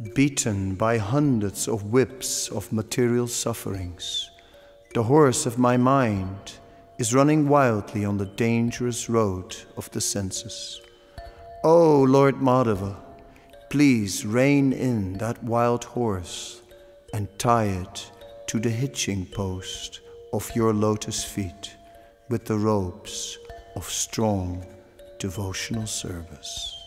Beaten by hundreds of whips of material sufferings, the horse of my mind is running wildly on the dangerous road of the senses. O Lord Madhava, please rein in that wild horse and tie it to the hitching post of your lotus feet with the ropes of strong devotional service.